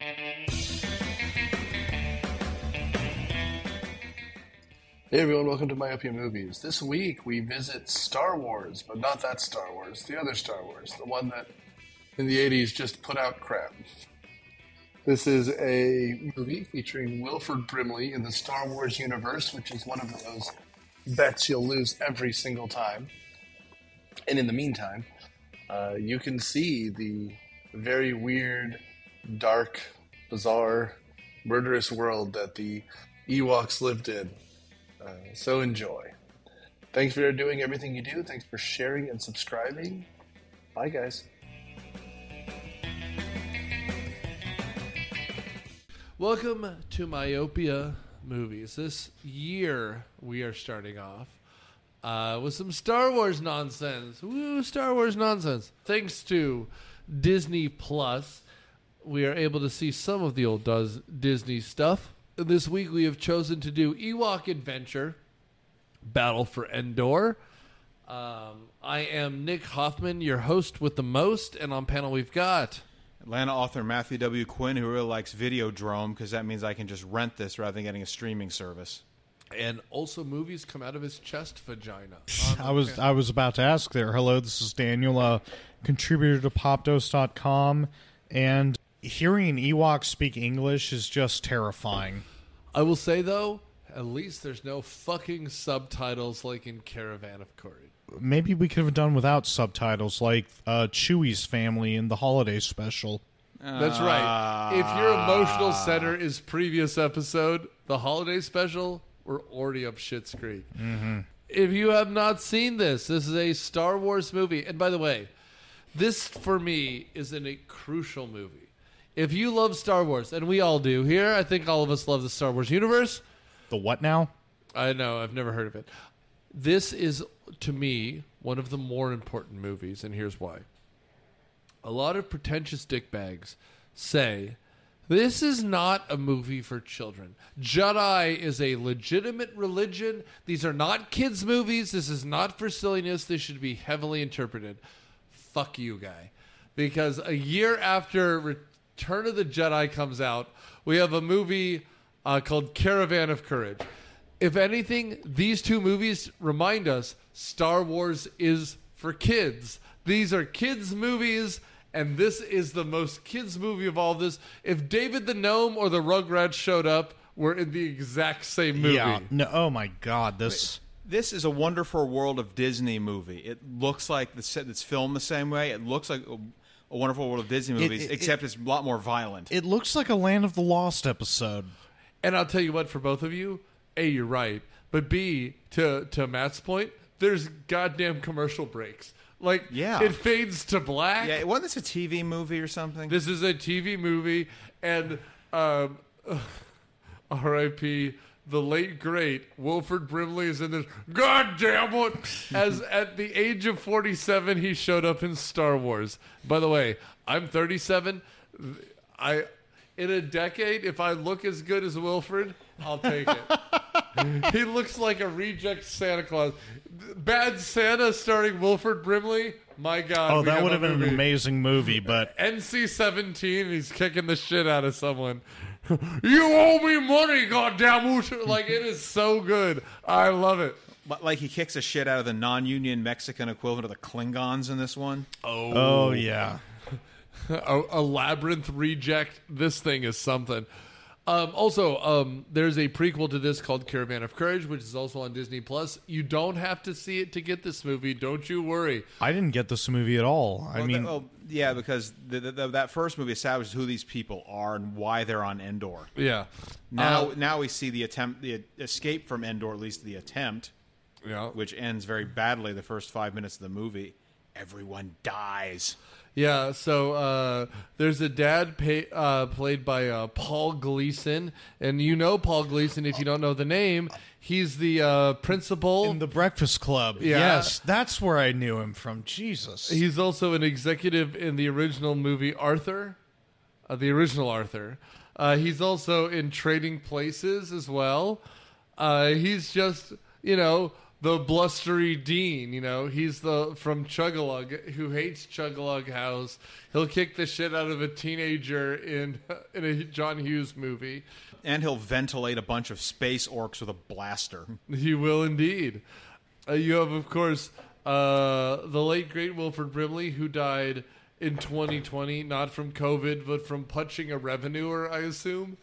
Hey everyone, welcome to Myopia Movies. This week we visit Star Wars, but not that Star Wars, the other Star Wars, the one that in the 80s just put out crap. This is a movie featuring Wilford Brimley in the Star Wars universe, which is one of those bets you'll lose every single time. And in the meantime, you can see the very weird, dark, bizarre, murderous world that the Ewoks lived in. So enjoy. Thanks for doing everything you do. Thanks for sharing and subscribing. Bye, guys. Welcome to Myopia Movies. This year we are starting off with some Star Wars nonsense. Woo, Star Wars nonsense. Thanks to Disney Plus, we are able to see some of the old Disney stuff. This week we have chosen to do Ewok Adventure, Battle for Endor. I am Nick Hoffman, your host with the most, and on panel we've got Atlanta author Matthew W. Quinn, who really likes Videodrome, because that means I can just rent this rather than getting a streaming service. And also movies come out of his chest vagina. I was about to ask there. Hello, this is Daniel, contributor to popdose.com, and hearing an Ewok speak English is just terrifying. I will say, though, at least there's no fucking subtitles like in Caravan of Courage. Maybe we could have done without subtitles, like Chewie's family in the holiday special. That's right. If your emotional center is previous episode, the holiday special, we're already up Schitt's Creek. Mm-hmm. If you have not seen this is a Star Wars movie. And by the way, this, for me, is a crucial movie. If you love Star Wars, and we all do here, I think all of us love the Star Wars universe. The what now? I know, I've never heard of it. This is, to me, one of the more important movies, and here's why. A lot of pretentious dickbags say, this is not a movie for children. Jedi is a legitimate religion. These are not kids' movies. This is not for silliness. This should be heavily interpreted. Fuck you, guy. Because a year after Return of the Jedi comes out, we have a movie called Caravan of Courage. If anything, these two movies remind us Star Wars is for kids. These are kids' movies, and this is the most kids' movie of all of this. If David the Gnome or the Rugrats showed up, we're in the exact same movie. Yeah. No, oh my God, this is a Wonderful World of Disney movie. It looks like it's filmed the same way. It looks like a Wonderful World of Disney movies, except it's a lot more violent. It looks like a Land of the Lost episode. And I'll tell you what, for both of you, A, you're right. But B, to Matt's point, there's goddamn commercial breaks. Like, yeah. It fades to black. Yeah, wasn't this a TV movie or something? This is a TV movie, and R.I.P., the late, great Wilford Brimley is in this. God damn it! As at the age of 47, he showed up in Star Wars. By the way, I'm 37. In a decade, if I look as good as Wilford, I'll take it. He looks like a reject Santa Claus. Bad Santa starring Wilford Brimley. My God. Oh, that would have been an amazing movie, but NC-17, he's kicking the shit out of someone. You owe me money, goddammit! Like, it is so good. I love it. But like he kicks the shit out of the non-union Mexican equivalent of the Klingons in this one. Oh yeah. A labyrinth reject. This thing is something. Also, there's a prequel to this called Caravan of Courage, which is also on Disney Plus. You don't have to see it to get this movie. Don't you worry. I didn't get this movie at all. Yeah, because that first movie establishes who these people are and why they're on Endor. Yeah. Now we see the escape from Endor, at least the attempt, which ends very badly the first 5 minutes of the movie. Everyone dies. Yeah, so there's a dad played by Paul Gleason, and you know Paul Gleason if you don't know the name. He's the principal in The Breakfast Club. Yeah. Yes, that's where I knew him from. Jesus. He's also an executive in the original movie Arthur, the original Arthur. He's also in Trading Places as well. He's just, the blustery dean. You know, he's from Chug-a-Lug who hates Chug-a-Lug House. He'll kick the shit out of a teenager in a John Hughes movie. And he'll ventilate a bunch of space orcs with a blaster. He will indeed. You have, of course, the late, great Wilford Brimley, who died in 2020, not from COVID, but from punching a revenuer, I assume,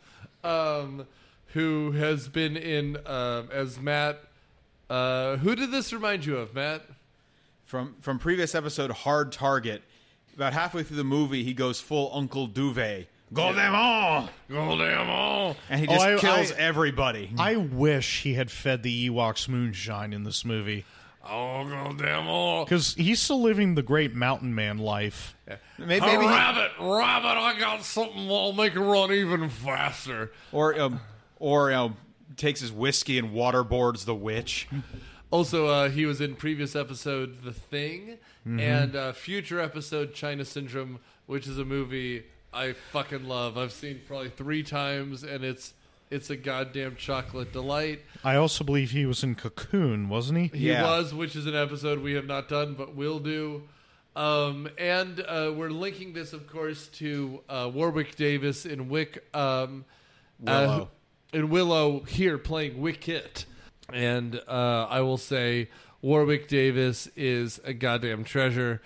who has been in, as Matt... who did this remind you of, Matt? From previous episode, Hard Target. About halfway through the movie, he goes full Uncle Duvet. Go them all! Go them all! And he just kills everybody. I wish he had fed the Ewoks moonshine in this movie. Oh, go them all! Because he's still living the great mountain man life. Yeah. Maybe rabbit, I got something that'll make it run even faster. Or takes his whiskey and waterboards the witch. Also, he was in previous episode The Thing, and future episode China Syndrome, which is a movie I fucking love. I've seen probably 3 times, and it's a goddamn chocolate delight. I also believe he was in Cocoon, wasn't he? He was, which is an episode we have not done, but will do. And we're linking this, of course, to Warwick Davis in Willow. In Willow here playing Wicket. And I will say Warwick Davis is a goddamn treasure.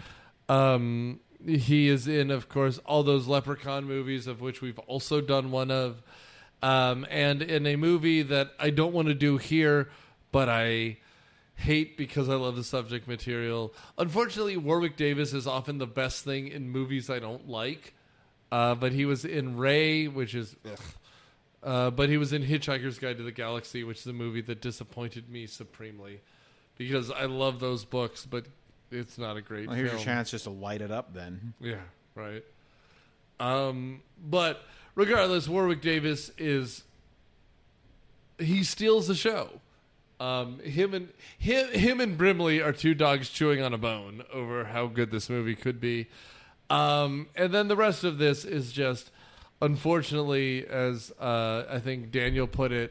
He is in, of course, all those Leprechaun movies, of which we've also done one of. And in a movie that I don't want to do here, but I hate because I love the subject material. Unfortunately, Warwick Davis is often the best thing in movies I don't like. But he was in Ray, which is... but he was in Hitchhiker's Guide to the Galaxy, which is a movie that disappointed me supremely. Because I love those books, but it's not a great film. Here's your chance just to light it up then. Yeah, right. But regardless, Warwick Davis he steals the show. Him and Brimley are 2 dogs chewing on a bone over how good this movie could be. And then the rest of this is just, unfortunately, as I think Daniel put it,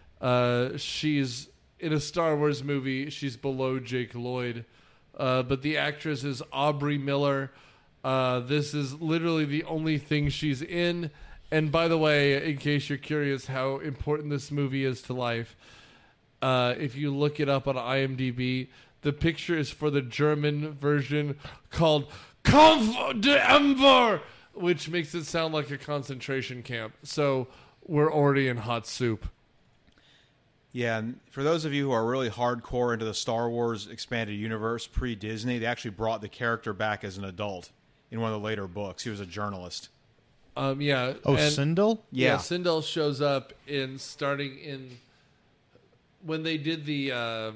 she's in a Star Wars movie. She's below Jake Lloyd. But the actress is Aubrey Miller. This is literally the only thing she's in. And by the way, in case you're curious how important this movie is to life, if you look it up on IMDb, the picture is for the German version called Kampf der Emperor, which makes it sound like a concentration camp. So we're already in hot soup. Yeah, and for those of you who are really hardcore into the Star Wars expanded universe pre-Disney, they actually brought the character back as an adult in one of the later books. He was a journalist. Yeah. Oh, Sindel? Yeah, Sindel shows up starting in when they did the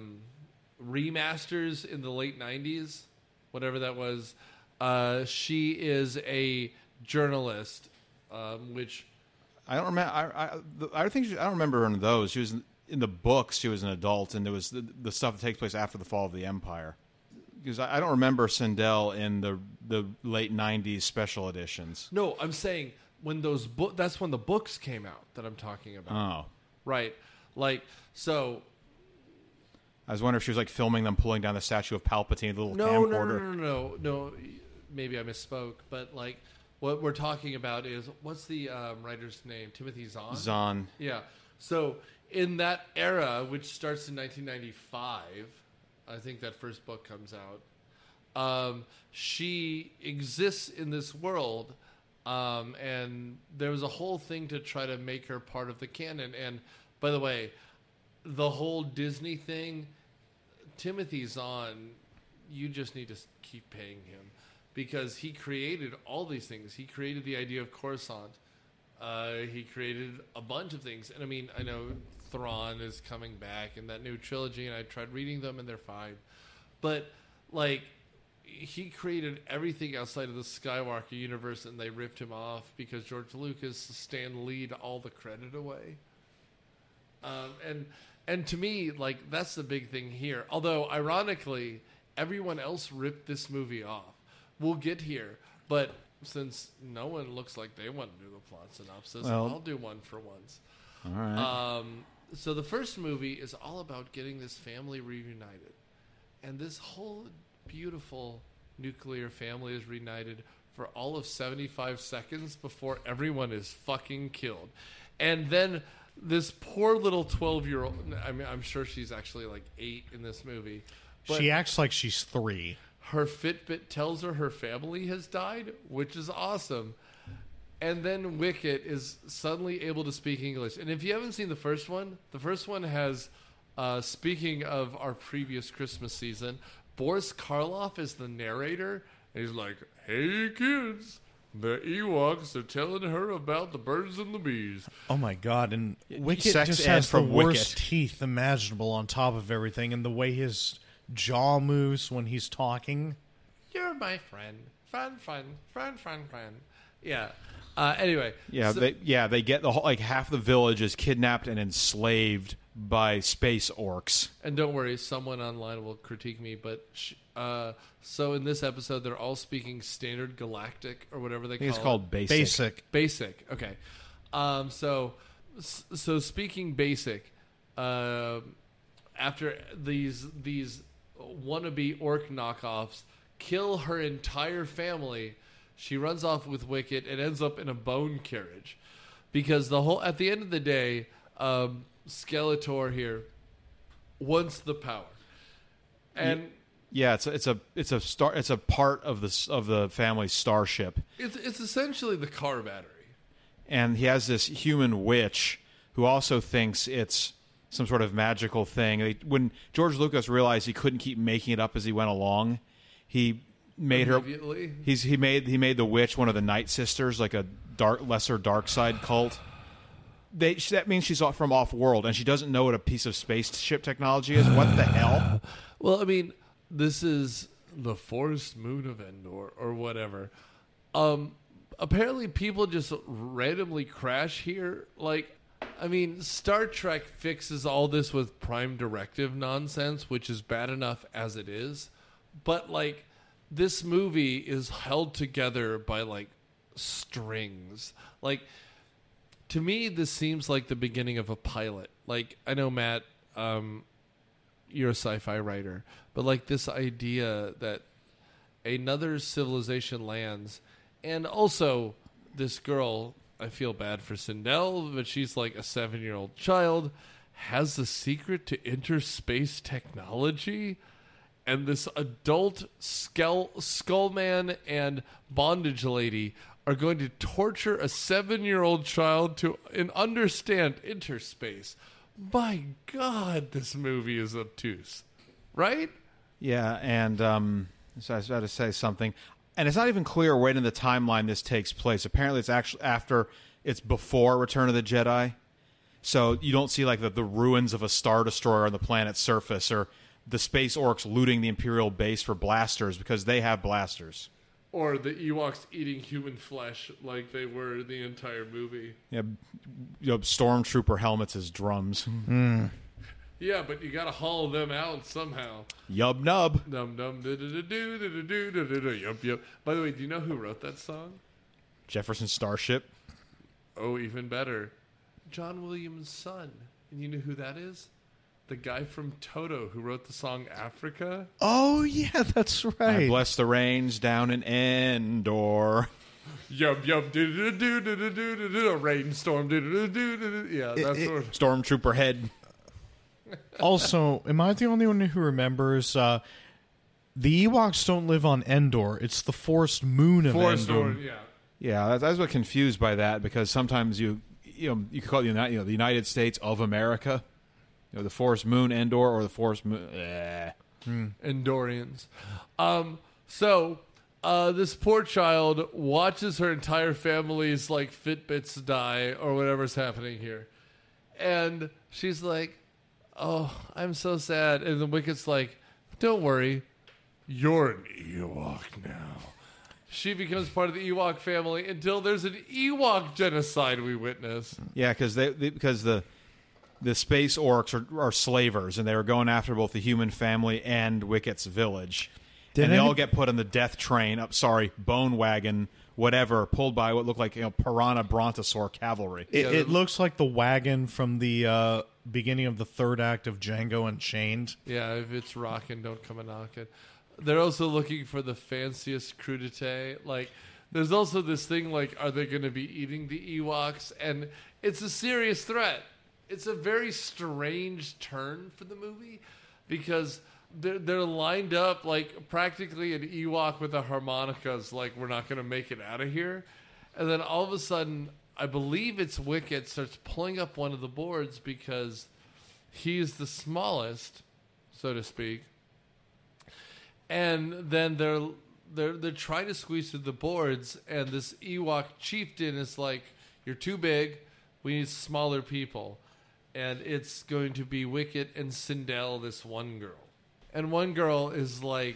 remasters in the late 90s, whatever that was. She is a journalist, which I don't remember. I don't remember her in those. She was in the books. She was an adult, and there was the stuff that takes place after the fall of the Empire. Because I don't remember Sindel in the late '90s special editions. No, I'm saying when those that's when the books came out that I'm talking about. Oh, right. Like so. I was wondering if she was like filming them pulling down the statue of Palpatine, the little camcorder. No. Maybe I misspoke, but like what we're talking about is what's the writer's name? Timothy Zahn. Zahn. Yeah. So in that era, which starts in 1995, I think that first book comes out. She exists in this world, and there was a whole thing to try to make her part of the canon. And by the way, the whole Disney thing, Timothy Zahn, you just need to keep paying him. Because he created all these things. He created the idea of Coruscant. He created a bunch of things. And I mean, I know Thrawn is coming back in that new trilogy, and I tried reading them, and they're fine. But, like, he created everything outside of the Skywalker universe, and they ripped him off because George Lucas, Stan Lee, all the credit away. And to me, like, that's the big thing here. Although, ironically, everyone else ripped this movie off. We'll get here, but since no one looks like they want to do the plot synopsis, I'll do one for once. All right. So the first movie is all about getting this family reunited. And this whole beautiful nuclear family is reunited for all of 75 seconds before everyone is fucking killed. And then this poor little 12-year-old, I mean, I'm sure she's actually like 8 in this movie. But She acts like she's 3. her Fitbit tells her family has died, which is awesome. And then Wicket is suddenly able to speak English. And if you haven't seen the first one has, speaking of our previous Christmas season, Boris Karloff is the narrator. And he's like, hey, kids, the Ewoks are telling her about the birds and the bees. Oh my god! And Wicket Sex just ad has the from worst Wicket. teeth imaginable on top of everything, and the way his jaw moves when he's talking. You're my friend. Friend. Yeah. Anyway. Yeah, so- they get the whole, like half the village is kidnapped and enslaved by space orcs. And don't worry, someone online will critique me, but so in this episode, they're all speaking Standard Galactic or whatever they I think it's call called it. basic. Basic. Okay. So speaking Basic, after these wannabe orc knockoffs kill her entire family, she runs off with Wicket and ends up in a bone carriage, because at the end of the day, Skeletor here wants the power, and Yeah, it's a part of the family starship, it's essentially the car battery. and he has this human witch who also thinks it's some sort of magical thing. When George Lucas realized he couldn't keep making it up as he went along, he made her. Immediately. He made the witch one of the Night Sisters, like a lesser dark side cult. That means she's from off world, and she doesn't know what a piece of spaceship technology is. What the hell? Well, I mean, this is the forest moon of Endor or whatever. Apparently, people just randomly crash here. Like, I mean, Star Trek fixes all this with Prime Directive nonsense, which is bad enough as it is. But, like, this movie is held together by, like, strings. Like, to me, this seems like the beginning of a pilot. Like, I know, Matt, you're a sci-fi writer, but, like, this idea that another civilization lands, and also this girl, I feel bad for Sindel, but she's like a 7-year-old child, has the secret to interspace technology, and this adult Skullman and bondage lady are going to torture a 7-year-old child to understand interspace. My God, this movie is obtuse, right? Yeah, and so I was about to say something, and it's not even clear when in the timeline this takes place. Apparently, it's actually it's before Return of the Jedi, so you don't see like the ruins of a Star Destroyer on the planet's surface, or the space orcs looting the Imperial base for blasters because they have blasters. Or the Ewoks eating human flesh like they were the entire movie. Yeah, stormtrooper helmets as drums. Yeah, but you gotta haul them out somehow. Yub nub. Dum dum do do do do do do do do yup yup. By the way, do you know who wrote that song? Jefferson Starship. Oh, even better, John Williams' son. And you know who that is? The guy from Toto who wrote the song Africa. Oh yeah, that's I right. bless the rains down in Endor. Yup yup do do do do do do do do. A rainstorm do do do do do. Yeah, that's sort of. Stormtrooper head. Also, am I the only one who remembers the Ewoks don't live on Endor? It's the forest moon of Forest Endor. Lord, yeah. Yeah, I was confused by that because sometimes you could call it the United States of America, the forest moon Endor or the forest moon. Endorians. So this poor child watches her entire family's like Fitbits die or whatever's happening here, and she's like, "Oh, I'm so sad." And the Wicket's like, "Don't worry, you're an Ewok now." She becomes part of the Ewok family until there's an Ewok genocide we witness. Yeah, because the space orcs are slavers, and they were going after both the human family and Wicket's village. And they all get put on the death train, bone wagon, whatever, pulled by what looked like Piranha Brontosaur cavalry. It looks like the wagon from the beginning of the third act of Django Unchained. Yeah, if it's rocking, don't come a knocking. They're also looking for the fanciest crudité. Like, there's also this thing like, are they going to be eating the Ewoks? And it's a serious threat. It's a very strange turn for the movie because they're lined up like practically an Ewok with a harmonica is like, we're not going to make it out of here. And then all of a sudden, I believe it's Wicket starts pulling up one of the boards because he's the smallest, so to speak. And then they're trying to squeeze through the boards, and this Ewok chieftain is like, "You're too big. We need smaller people." And it's going to be Wicket and Sindel, this one girl. And one girl is like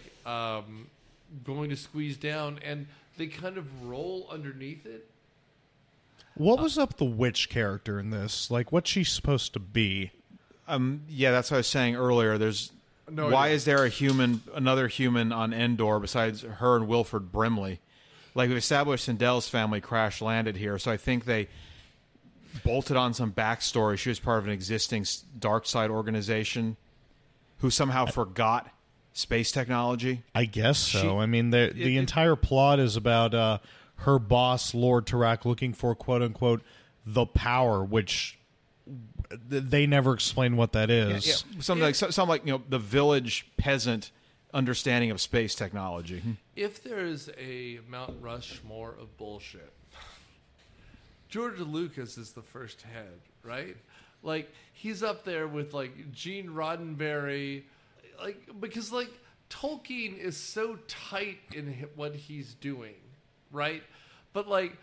going to squeeze down, and they kind of roll underneath it. What was up the witch character in this? Like, what's she supposed to be? Yeah, that's what I was saying earlier. There's why is there another human on Endor besides her and Wilford Brimley? Like, we've established Sindel's family crash landed here, so I think they bolted on some backstory. She was part of an existing dark side organization who somehow forgot space technology. I guess so. I mean, the entire plot is about her boss, Lord Tarak, looking for, quote-unquote, the power, which they never explain what that is. Yeah. Something like the village peasant understanding of space technology. If there is a Mount Rushmore of bullshit, George Lucas is the first head, right? Like, he's up there with, like, Gene Roddenberry, like, because, like, Tolkien is so tight in what he's doing, right? But, like,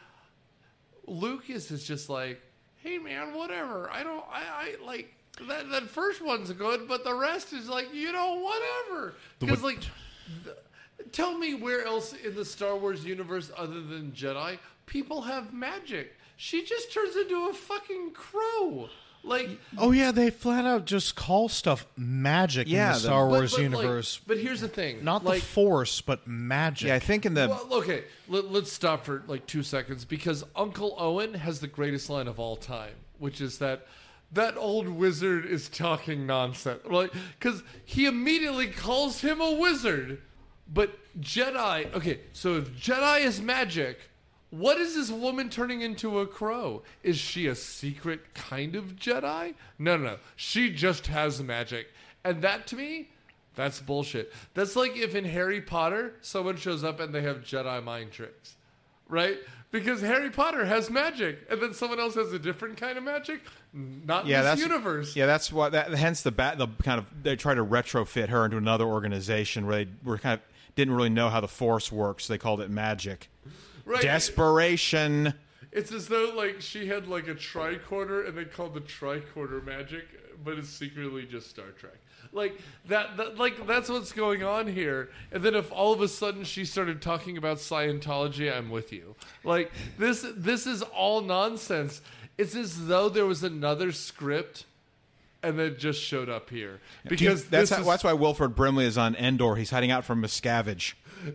Lucas is just like, hey, man, whatever. I like, that first one's good, but the rest is like, whatever. Because, like, tell me where else in the Star Wars universe other than Jedi people have magic. She just turns into a fucking crow. Like, oh yeah, they flat out just call stuff magic in the Star Wars universe. But here's the thing: not the Force, but magic. Yeah, I think in the okay. Let's stop for like 2 seconds because Uncle Owen has the greatest line of all time, which is that old wizard is talking nonsense. Like, because he immediately calls him a wizard, but Jedi. Okay, so if Jedi is magic. What is this woman turning into a crow? Is she a secret kind of Jedi? No. She just has magic. And that, to me, that's bullshit. That's like if in Harry Potter, someone shows up and they have Jedi mind tricks. Right? Because Harry Potter has magic. And then someone else has a different kind of magic. Not in this universe. Yeah, that's what. Hence the kind of they try to retrofit her into another organization where they were kind of didn't really know how the Force works. So they called it magic. Right. Desperation. It's as though like she had like a tricorder and they called the tricorder magic, but it's secretly just Star Trek. Like that like that's what's going on here. And then if all of a sudden she started talking about Scientology, I'm with you. Like this is all nonsense. It's as though there was another script and then just showed up here. Because that's why Wilford Brimley is on Endor. He's hiding out from Miscavige.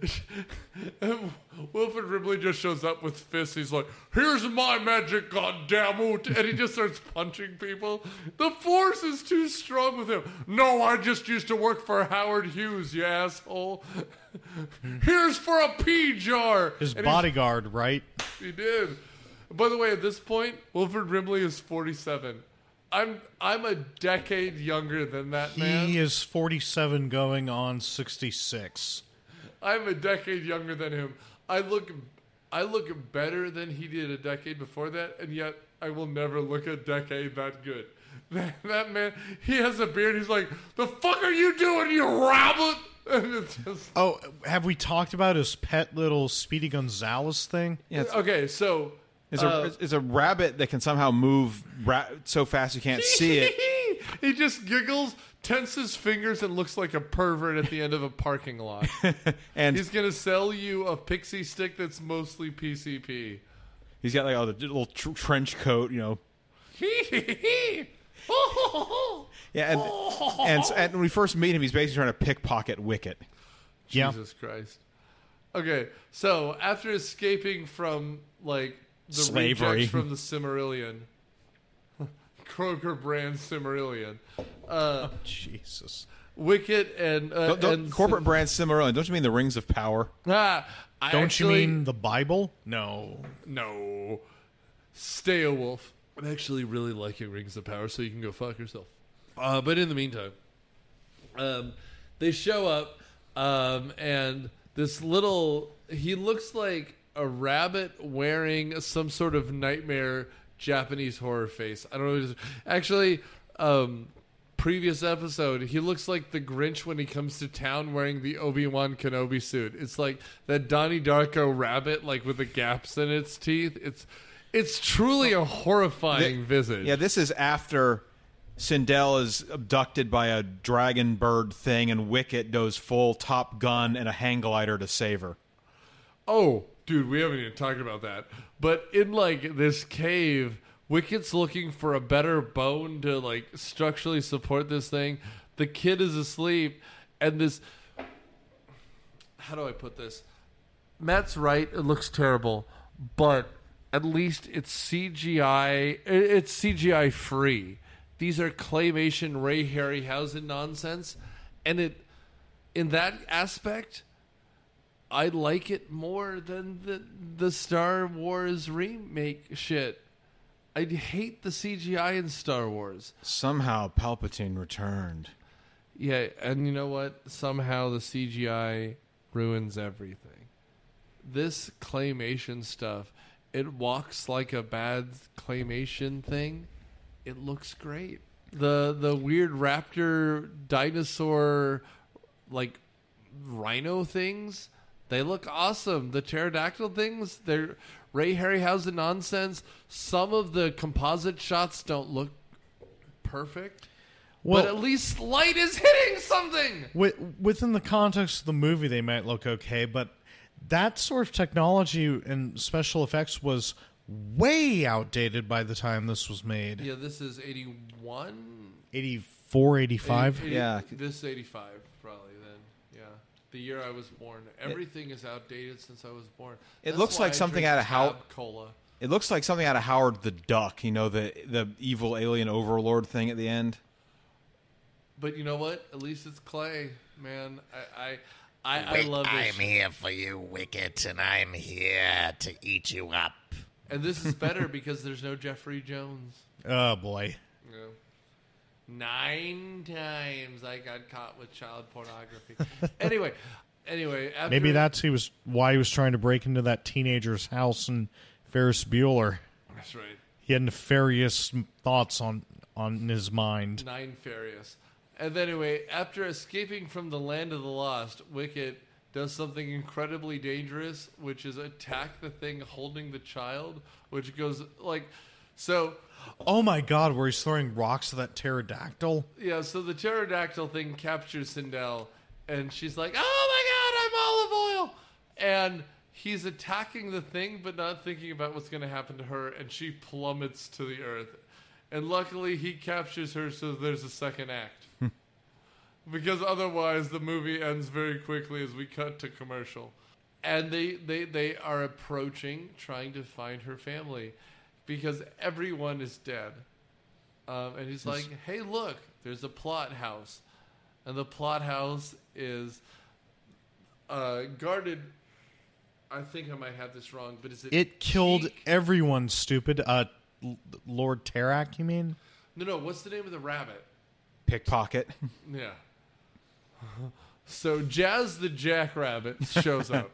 Wilford Brimley just shows up with fists. He's like, here's my magic, goddammit. And he just starts punching people. The Force is too strong with him. No, I just used to work for Howard Hughes, you asshole. Here's for a pea jar. His bodyguard, right? He did. By the way, at this point, Wilford Brimley is 47. I'm a decade younger than that man. He is 47 going on 66. I'm a decade younger than him. I look better than he did a decade before that, and yet I will never look a decade that good. That man, he has a beard. He's like, the fuck are you doing, you rabbit? And it's just... Oh, have we talked about his pet little Speedy Gonzales thing? Yeah, okay, so... It's a rabbit that can somehow move so fast you can't see it. He just giggles, tenses fingers, and looks like a pervert at the end of a parking lot. And he's going to sell you a pixie stick that's mostly PCP. He's got like the little trench coat, Yeah, and when we first meet him, he's basically trying to pickpocket Wicket. Jesus Christ. Okay, so after escaping from, like... the slavery rejects from the Silmarillion. Kroger brand Cimmerillion. Jesus. Wicket and and corporate brand Cimarron. Don't you mean the Rings of Power? Don't you mean the Bible? No. Stay a wolf. I'm actually really liking Rings of Power, so you can go fuck yourself. But in the meantime, they show up, and this he looks like a rabbit wearing some sort of nightmare Japanese horror face. I don't know what it is. Actually, previous episode, he looks like the Grinch when he comes to town wearing the Obi-Wan Kenobi suit. It's like that Donnie Darko rabbit, like with the gaps in its teeth. It's truly a horrifying visage. Yeah, this is after Sindel is abducted by a dragon bird thing, and Wicket goes full Top Gun and a hang glider to save her. Oh, dude, we haven't even talked about that. But in, like, this cave, Wicket's looking for a better bone to, like, structurally support this thing. The kid is asleep, and this... How do I put this? Matt's right, it looks terrible, but at least it's CGI... It's CGI-free. These are claymation Ray Harryhausen nonsense, and in that aspect... I like it more than the Star Wars remake shit. I hate the CGI in Star Wars. Somehow Palpatine returned. Yeah, and you know what? Somehow the CGI ruins everything. This claymation stuff, it walks like a bad claymation thing. It looks great. The weird raptor dinosaur like rhino things, they look awesome. The pterodactyl things, they're Ray Harryhausen nonsense. Some of the composite shots don't look perfect. Well, but at least light is hitting something. Within the context of the movie, they might look okay, but that sort of technology and special effects was way outdated by the time this was made. Yeah, this is 81? 84, 85? Yeah. This is 85, probably then. Yeah. The year I was born. Everything is outdated since I was born. It looks like something out of Cola. It looks like something out of Howard the Duck, you know, the evil alien overlord thing at the end. But you know what? At least it's clay, man. I love this. I'm here for you, Wicket, and I'm here to eat you up. And this is better because there's no Jeffrey Jones. Oh, boy. Yeah. 9 times I got caught with child pornography. Anyway, after maybe that's why he was trying to break into that teenager's house in Ferris Bueller. That's right. He had nefarious thoughts on his mind. 9 furious. And then anyway, after escaping from the land of the lost, Wicket does something incredibly dangerous, which is attack the thing holding the child, which goes like so. Oh my God, where he's throwing rocks to that pterodactyl? Yeah, so the pterodactyl thing captures Sindel, and she's like, oh my God, I'm olive oil! And he's attacking the thing, but not thinking about what's going to happen to her, and she plummets to the earth. And luckily, he captures her, so there's a second act. Because otherwise, the movie ends very quickly as we cut to commercial. And they are approaching, trying to find her family. Because everyone is dead. And he's like, hey, look, there's a plot house. And the plot house is guarded. I think I might have this wrong, but is it... It killed Cheek? everyone, stupid. Lord Tarak, you mean? No, what's the name of the rabbit? Pickpocket. Yeah. So Jazz the Jackrabbit shows up.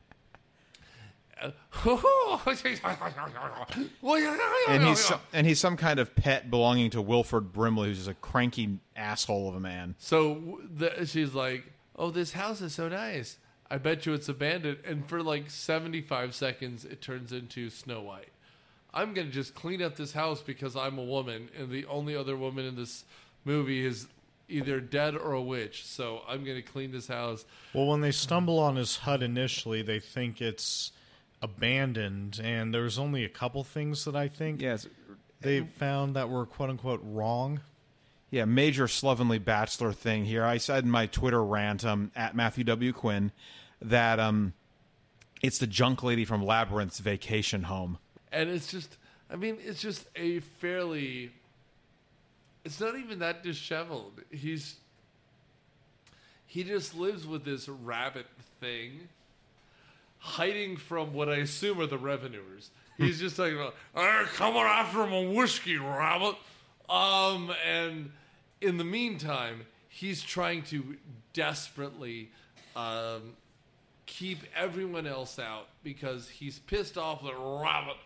and he's some kind of pet belonging to Wilford Brimley, who's just a cranky asshole of a man. So she's like, oh, this house is so nice. I bet you it's abandoned. And for like 75 seconds, it turns into Snow White. I'm going to just clean up this house because I'm a woman, and the only other woman in this movie is either dead or a witch, so I'm going to clean this house. Well, when they stumble on his hut initially, they think it's abandoned, and there's only a couple things that I think they found that were quote-unquote wrong. Yeah, major slovenly bachelor thing here. I said in my Twitter rant, at Matthew W. Quinn, that it's the junk lady from Labyrinth's vacation home. And it's just, it's just a fairly it's not even that disheveled. He just lives with this rabbit thing, hiding from what I assume are the revenuers. He's just talking about, they're coming after my whiskey, rabbit. And in the meantime, he's trying to desperately keep everyone else out because he's pissed off that rabbit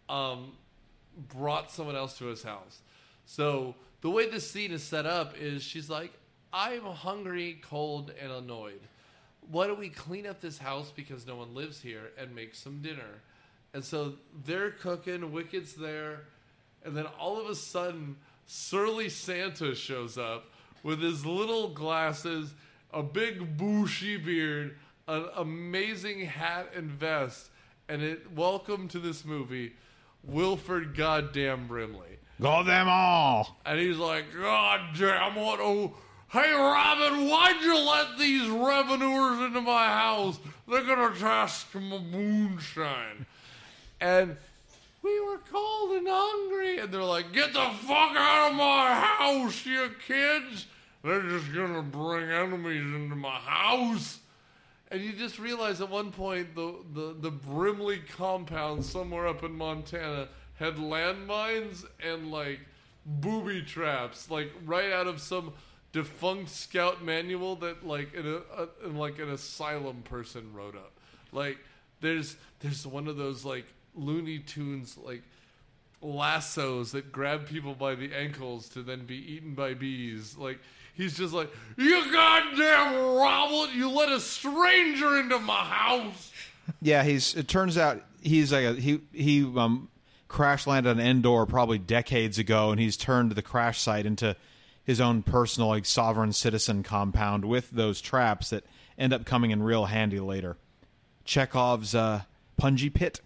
brought someone else to his house. So the way this scene is set up is she's like, I'm hungry, cold, and annoyed. Why don't we clean up this house because no one lives here and make some dinner? And so they're cooking, Wicked's there, and then all of a sudden, surly Santa shows up with his little glasses, a big bushy beard, an amazing hat and vest, and welcome to this movie, Wilford Goddamn Brimley. Go them all. And he's like, God damn what? Oh, hey, Robin, why'd you let these revenuers into my house? They're going to task my moonshine. And we were cold and hungry. And they're like, get the fuck out of my house, you kids. They're just going to bring enemies into my house. And you just realize at one point the Brimley compound somewhere up in Montana had landmines and like booby traps, like right out of some defunct scout manual that like an asylum person wrote up. Like there's one of those like Looney Tunes like lassos that grab people by the ankles to then be eaten by bees. Like he's just like, you goddamn Robert, you let a stranger into my house. Yeah, it turns out he's like he crash landed on Endor probably decades ago, and he's turned the crash site into his own personal like sovereign citizen compound with those traps that end up coming in real handy later. Chekhov's punji pit.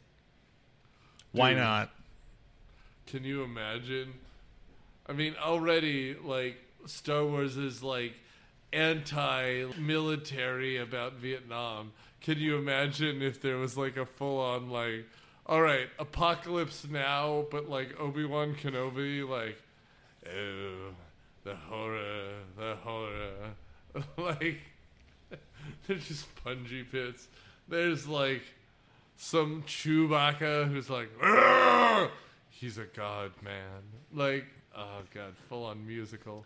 Why not? Can you imagine? I mean, already like Star Wars is like anti-military about Vietnam. Can you imagine if there was like a full-on like, all right, apocalypse now, but like Obi-Wan Kenobi, like, oh, the horror. Like, there's just punji pits. There's like some Chewbacca who's like, argh! He's a god, man. Like, oh god, full-on musical.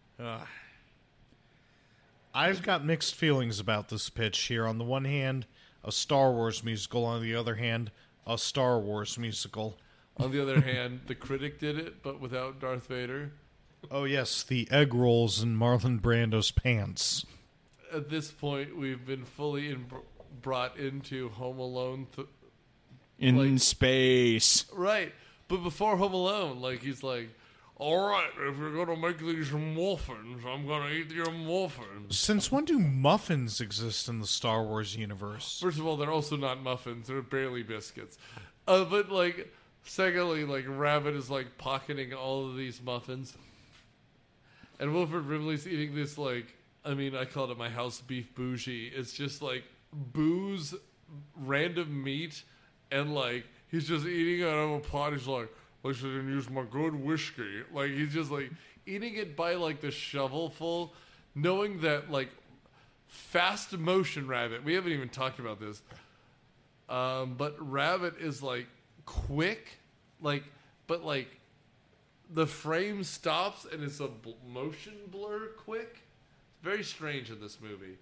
I've got mixed feelings about this pitch here. On the one hand, a Star Wars musical. On the other hand, a Star Wars musical. On the other hand, the critic did it, but without Darth Vader. Oh, yes, the egg rolls in Marlon Brando's pants. At this point, we've been fully brought into Home Alone. In space. Right. But before Home Alone, like, he's like, all right, if you're going to make these muffins, I'm going to eat your muffins. Since when do muffins exist in the Star Wars universe? First of all, they're also not muffins. They're barely biscuits. But, like, secondly, like, Rabbit is, like, pocketing all of these muffins. And Wilford Brimley's eating this, like, I mean, I called it my house beef bougie. It's just, like, booze, random meat, and, like, he's just eating it out of a pot. He's like, I didn't use my good whiskey. Like, he's just, like, eating it by, like, the shovelful, knowing that, like, fast motion Rabbit, we haven't even talked about this, but Rabbit is, like, quick, like, but, like, the frame stops and it's a motion blur quick. Very strange in this movie.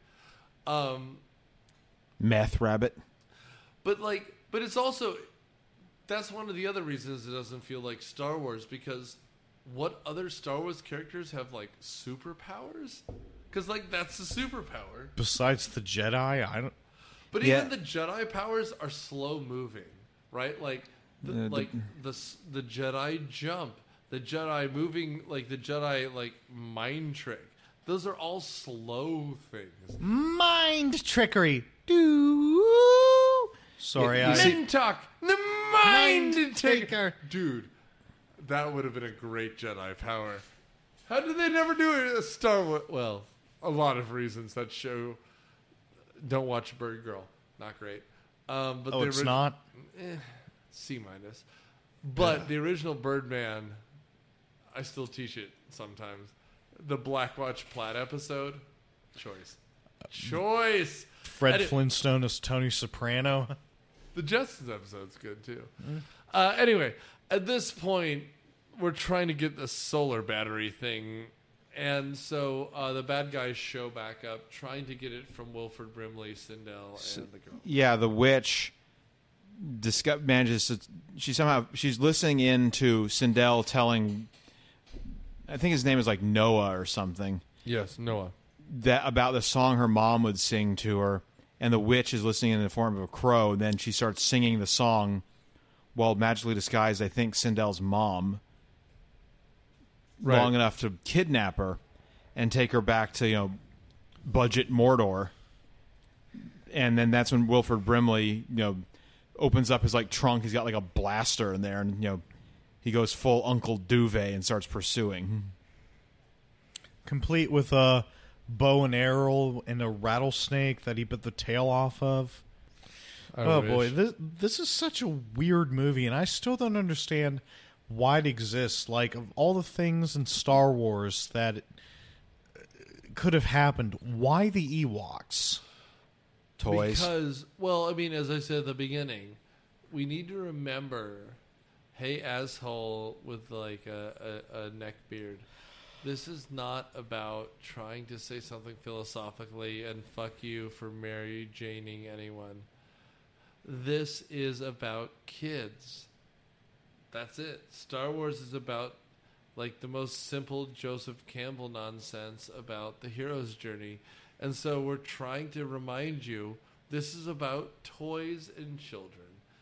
Meth Rabbit. But, like, but it's also, that's one of the other reasons it doesn't feel like Star Wars, because what other Star Wars characters have, like, superpowers? Because, like, that's the superpower. Besides the Jedi, I don't... But Yeah. even the Jedi powers are slow moving, right? Like, the Jedi jump, the Jedi moving, like, the Jedi, like, mind trick. Those are all slow things. Mind trickery. Do. Sorry, Mintok, the mind taker. taker. Dude, that would have been a great Jedi power. How did they never do it? A Star Wars? Well, a lot of reasons. That show. Don't watch Bird Girl. Not great. But Oh, it's not? C-. But the original Birdman, I still teach it sometimes. The Black Watch Platt episode. Choice. Fred Flintstone as Tony Soprano. The Jetsons episode's good too. Anyway, at this point, we're trying to get the solar battery thing, and so the bad guys show back up, trying to get it from Wilford Brimley, Sindel, and the girl. Yeah, the witch manages to. She's listening in to Sindel telling. I think his name is like Noah or something. Yes, Noah. That about the song her mom would sing to her, and the witch is listening in the form of a crow. And then she starts singing the song while magically disguised, I think, Sindel's mom, long enough to kidnap her and take her back to, budget Mordor. And then that's when Wilford Brimley, opens up his trunk. He's got a blaster in there, and he goes full Uncle Duvet and starts pursuing. Complete with a bow and arrow and a rattlesnake that he bit the tail off of. Boy, this is such a weird movie, and I still don't understand why it exists. Of all the things in Star Wars that could have happened, why the Ewoks? Toys. Because, as I said at the beginning, we need to remember, hey, asshole with a neck beard. This is not about trying to say something philosophically and fuck you for Mary Janing anyone. This is about kids. That's it. Star Wars is about the most simple Joseph Campbell nonsense about the hero's journey. And so we're trying to remind you this is about toys and children.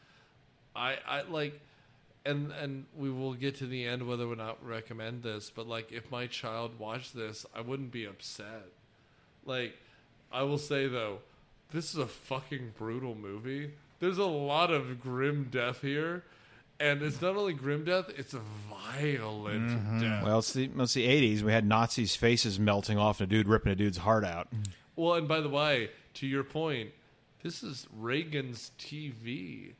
And we will get to the end whether or not recommend this, but if my child watched this, I wouldn't be upset. I will say though, this is a fucking brutal movie. There's a lot of grim death here, and it's not only grim death, it's a violent death. Well, it's the 80s. We had Nazis' faces melting off and a dude ripping a dude's heart out. Well, and by the way, to your point, this is Reagan's TV.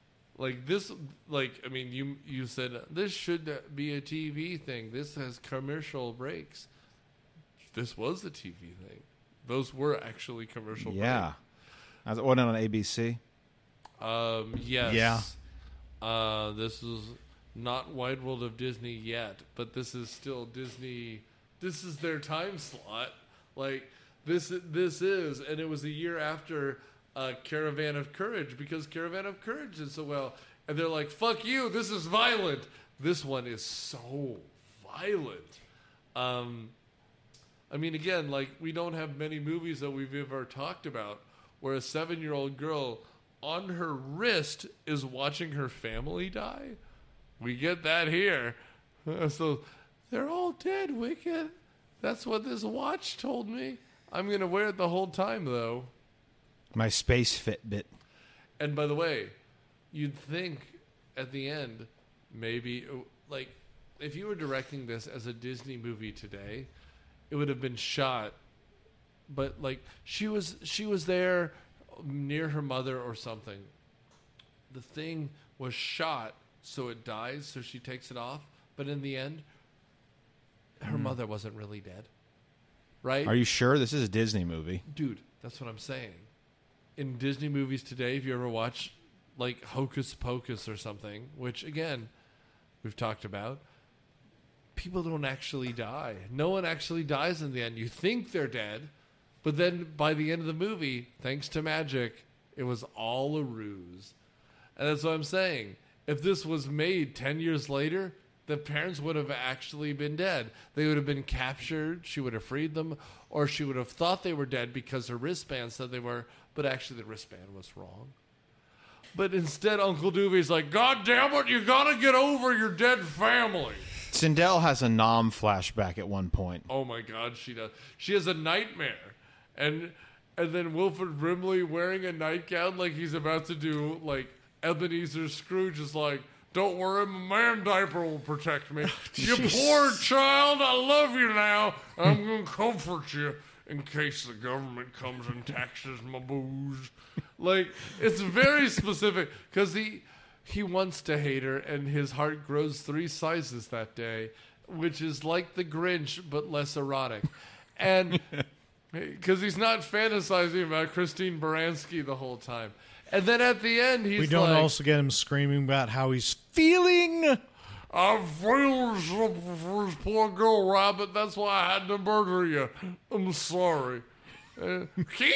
You said this should be a TV thing. This has commercial breaks. This was a TV thing. Those were actually commercial breaks. Yeah. Was it on ABC? Yes. Yeah. This is not Wide World of Disney yet, but this is still Disney. This is their time slot. This is, and it was a year after Caravan of Courage, because Caravan of Courage did so well. And they're like, fuck you, this is violent. This one is so violent. Again, we don't have many movies that we've ever talked about where a 7-year-old girl on her wrist is watching her family die. We get that here. So they're all dead, Wicked. That's what this watch told me. I'm going to wear it the whole time, though. My space Fitbit. And by the way, you'd think at the end, maybe, if you were directing this as a Disney movie today, it would have been shot. But, she was there near her mother or something. The thing was shot so it dies, so she takes it off. But in the end, her mother wasn't really dead. Right? Are you sure this is a Disney movie? Dude, that's what I'm saying. In Disney movies today, if you ever watch Hocus Pocus or something, which again we've talked about, people don't actually die. No one actually dies in the end. You think they're dead, but then by the end of the movie, thanks to magic, it was all a ruse. And that's what I'm saying. If this was made 10 years later, the parents would have actually been dead. They would have been captured. She would have freed them, or she would have thought they were dead because her wristband said they were, but actually the wristband was wrong. But instead, Uncle Dewey's like, God damn it, you gotta get over your dead family. Sindel has a Nom flashback at one point. Oh my God, she does. She has a nightmare. And then Wilford Brimley wearing a nightgown like he's about to do, Ebenezer Scrooge is like, don't worry, my man diaper will protect me. You poor child, I love you now. I'm going to comfort you in case the government comes and taxes my booze. It's very specific because he wants to hate her, and his heart grows 3 sizes that day. which is like the Grinch but less erotic, and because he's not fantasizing about Christine Baranski the whole time. And then at the end, he's We don't like, also get him screaming about how he's feeling. I feel something for this poor girl, Rabbit. That's why I had to murder you. I'm sorry. And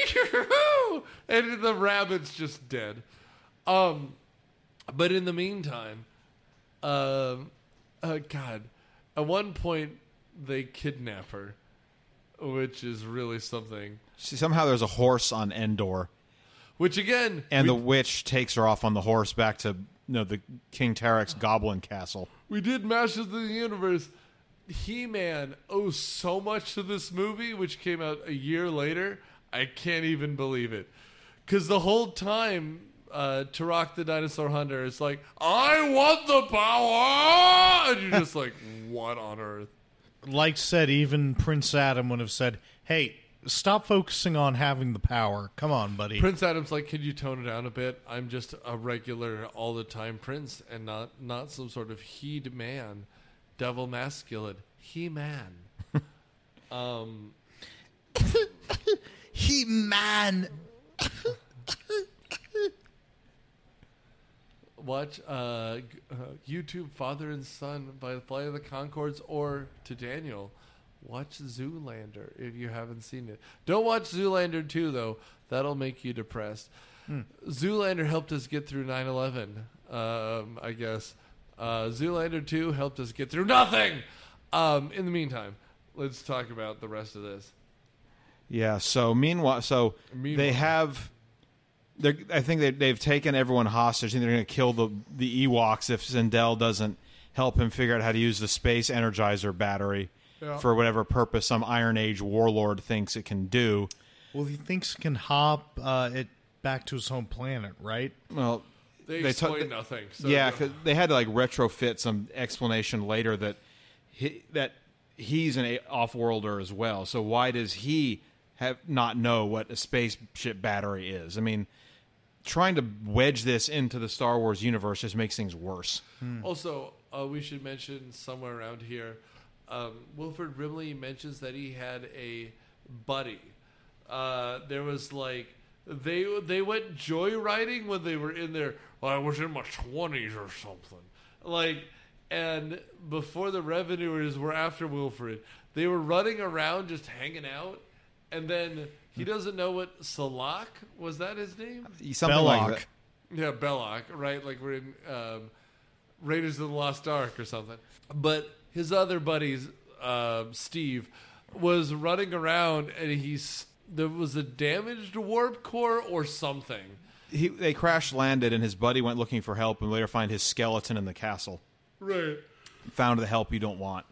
the rabbit's just dead. But in the meantime, God, at one point they kidnap her, which is really something. Somehow there's a horse on Endor, Which again, and the witch takes her off on the horse back to the King Tarek's Goblin Castle. we did Masters of the Universe. He-Man owes so much to this movie, which came out a year later. I can't even believe it. Because the whole time, Turok the Dinosaur Hunter is like, I want the power! And you're just like, what on earth? Like said, even Prince Adam would have said, hey, stop focusing on having the power. Come on, buddy. Prince Adam's like, can you tone it down a bit? I'm just a regular all-the-time prince and not some sort of heed man. Devil masculine. He-Man. He-Man. Watch YouTube Father and Son by Flight of the Conchords, or to Daniel, watch Zoolander if you haven't seen it. Don't watch Zoolander 2, though. That'll make you depressed. Zoolander helped us get through 9/11, I guess. Zoolander 2 helped us get through nothing! In the meantime, let's talk about the rest of this. Yeah. So meanwhile, they have. I think they've taken everyone hostage, and they're going to kill the Ewoks if Sindel doesn't help him figure out how to use the space energizer battery for whatever purpose some Iron Age warlord thinks it can do. Well, he thinks he can hop it back to his home planet, right? Well, They explain nothing. So yeah, because they had to retrofit some explanation later that he's an off-worlder as well. So why does he not know what a spaceship battery is? I mean, trying to wedge this into the Star Wars universe just makes things worse. Also, we should mention somewhere around here, Wilford Brimley mentions that he had a buddy. There was they went joyriding when they were in their. Well, I was in my 20s or something. And before the Revenuers were after Wilfred, they were running around just hanging out, and then he doesn't know what Salak was. That his name? Something like that. Yeah, Belloc, right? Like we're in Raiders of the Lost Ark or something. But his other buddies, Steve, was running around, and there was a damaged warp core or something. They crash landed, and his buddy went looking for help, and later find his skeleton in the castle. Right. Found the help you don't want.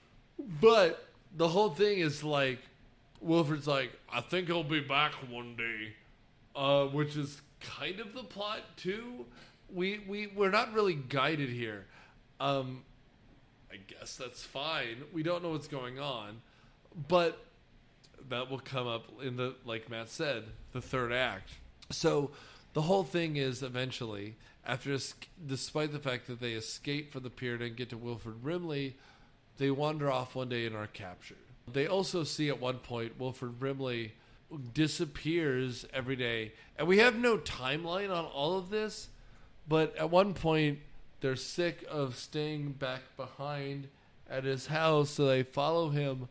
But the whole thing is Wilfred's like, I think he'll be back one day, which is kind of the plot too. We're not really guided here. I guess that's fine. We don't know what's going on, but that will come up in the, like Matt said, the third act. So the whole thing is eventually, despite the fact that they escape from the pier and get to Wilford Brimley, they wander off one day and are captured. They also see at one point Wilford Brimley disappears every day. And we have no timeline on all of this, but at one point they're sick of staying back behind at his house, so they follow him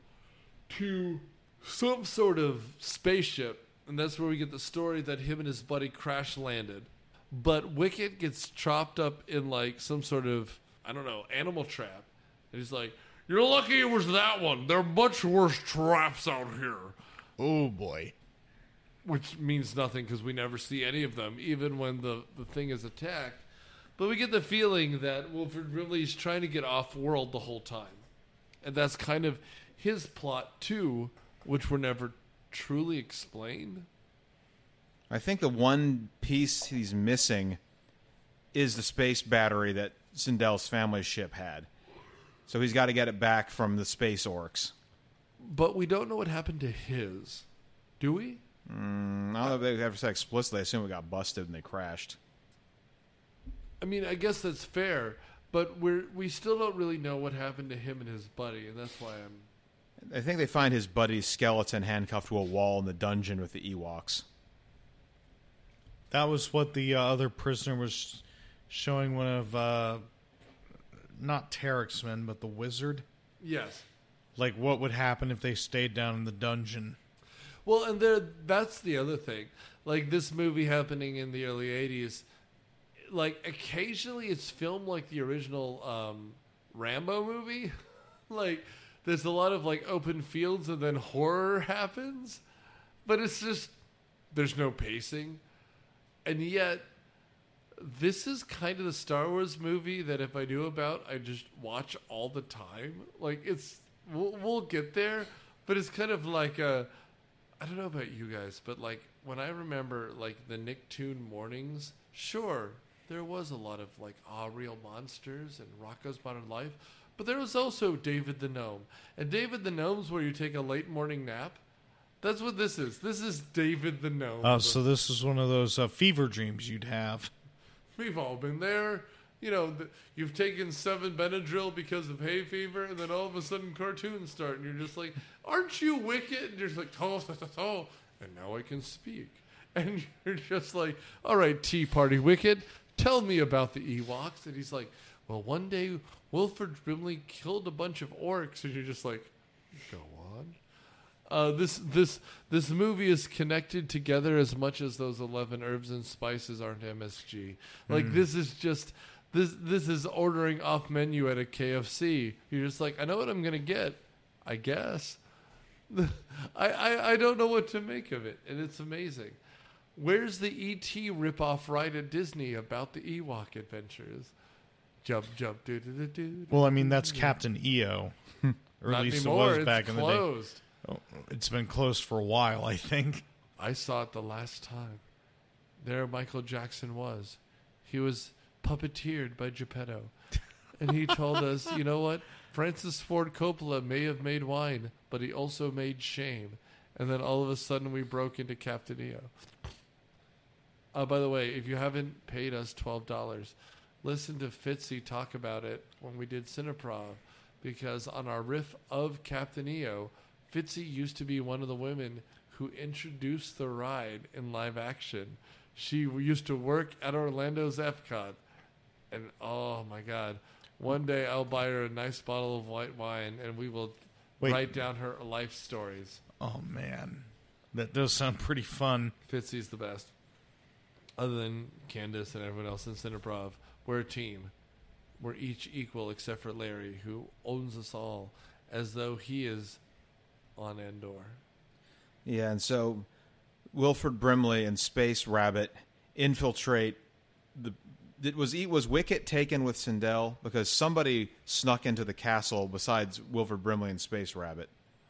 to some sort of spaceship. And that's where we get the story that him and his buddy crash landed. But Wicket gets chopped up in some sort of, I don't know, animal trap. And he's like, you're lucky it was that one. There are much worse traps out here. Oh, boy. Which means nothing because we never see any of them, even when the thing is attacked. But we get the feeling that Wilford Brimley is trying to get off-world the whole time. And that's kind of his plot, too, which were never truly explained. I think the one piece he's missing is the space battery that Sindel's family ship had. So he's got to get it back from the space orcs. But we don't know what happened to his. Do we? I don't know if they ever said explicitly. I assume it got busted and they crashed. I mean, I guess that's fair. but we still don't really know what happened to him and his buddy, and that's why I think they find his buddy's skeleton handcuffed to a wall in the dungeon with the Ewoks. That was what the other prisoner was showing one of, not Tarek's men, but the wizard. yes. Like, what would happen if they stayed down in the dungeon? Well, and that's the other thing. Like, this movie happening in the early 80s, like, occasionally it's filmed like the original Rambo movie. Like, there's a lot of, like, open fields and then horror happens. But it's just, there's no pacing. And yet, this is kind of the Star Wars movie that if I knew about, I just watch all the time. Like, we'll get there, but it's kind of like I don't know about you guys, but like when I remember like the Nicktoon mornings, sure, there was a lot of like real monsters and Rocko's Modern Life, but there was also David the Gnome. And David the Gnome's where you take a late morning nap. That's what this is. This is David the Gnome. Oh, so this is one of those fever dreams you'd have. We've all been there. You know, you've taken 7 Benadryl because of hay fever, and then all of a sudden cartoons start, and you're just like, aren't you wicked? And you're just like, oh, and now I can speak. And you're just like, all right, Tea Party Wicked, tell me about the Ewoks. And he's like, well, one day Wilford Brimley killed a bunch of orcs, and you're just like, go on. This movie is connected together as much as those 11 herbs and spices aren't MSG. Like, this is just... This is ordering off menu at a KFC. You're just like, I know what I'm going to get, I guess. I don't know what to make of it, and it's amazing. Where's the E.T. ripoff ride at Disney about the Ewok adventures? Jump, jump, do. Well, I mean, that's Captain EO. Or Not at least anymore. it was back It's in the day. closed. Oh, it's been closed for a while, I think. I saw it the last time. There Michael Jackson was. He was puppeteered by Geppetto. And he told us, you know what? Francis Ford Coppola may have made wine, but he also made shame. And then all of a sudden we broke into Captain EO. By the way, if you haven't paid us $12, listen to Fitzy talk about it when we did Cineprov. Because on our riff of Captain EO, Fitzy used to be one of the women who introduced the ride in live action. She used to work at Orlando's Epcot. And oh my God, one day I'll buy her a nice bottle of white wine and we will write down her life stories. Oh man, that does sound pretty fun. Fitzy's the best. Other than Candace and everyone else in Cineprov, we're a team. We're each equal except for Larry, who owns us all as though he is on Endor. Yeah, and so Wilford Brimley and Space Rabbit infiltrate the... Was Wicket taken with Sindel? Because somebody snuck into the castle besides Wilford Brimley and Space Rabbit.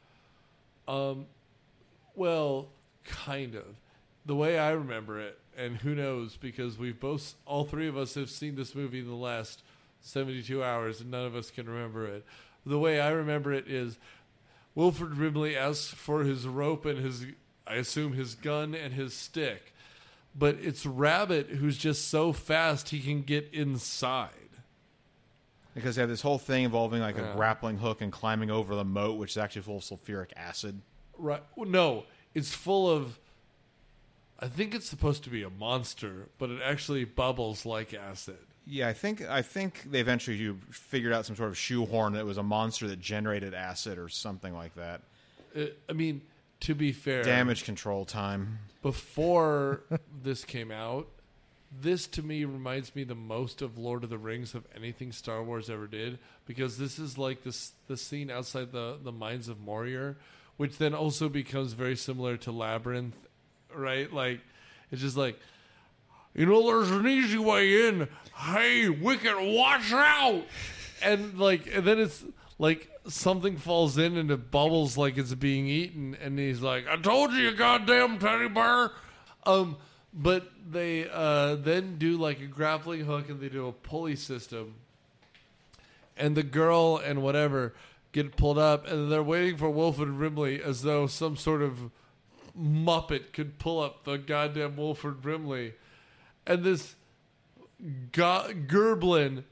Well, kind of. The way I remember it, and who knows, because all three of us have seen this movie in the last 72 hours, and none of us can remember it. The way I remember it is Wilford Brimley asks for his rope and I assume his gun and his stick. But it's Rabbit who's just so fast he can get inside. Because they have this whole thing involving like a grappling hook and climbing over the moat, which is actually full of sulfuric acid. Right? No, it's full of... I think it's supposed to be a monster, but it actually bubbles like acid. Yeah, I think they eventually figured out some sort of shoehorn that it was a monster that generated acid or something like that. I mean, to be fair... Damage control time. Before this came out, this to me reminds me the most of Lord of the Rings of anything Star Wars ever did, because this is like the scene outside the Mines of Moria, which then also becomes very similar to Labyrinth, right? Like, it's just like, you know, there's an easy way in. Hey, Wicket, watch out! And then it's like something falls in and it bubbles like it's being eaten, and he's like, I told you goddamn teddy bear. But they then do like a grappling hook and they do a pulley system, and the girl and whatever get pulled up, and they're waiting for Wilford Brimley as though some sort of Muppet could pull up the goddamn Wilford Brimley, and this Gerblin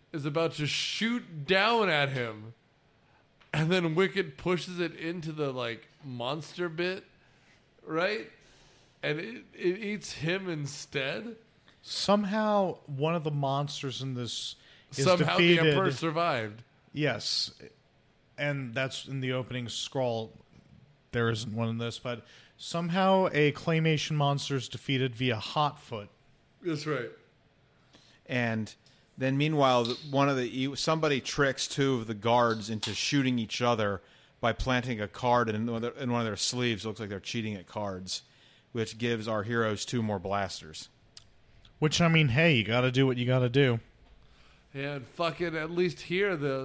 is about to shoot down at him, and then Wicket pushes it into the like monster bit, right? And it eats him instead. Somehow, one of the monsters in this is Somehow defeated. the Emperor survived. Yes, and that's in the opening scroll. There isn't one in this, but somehow a claymation monster is defeated via Hotfoot. That's right. And then, meanwhile, somebody tricks two of the guards into shooting each other by planting a card in one of their sleeves. It looks like they're cheating at cards, which gives our heroes 2 more blasters. Which, I mean, hey, you got to do what you got to do. Yeah, and fucking at least here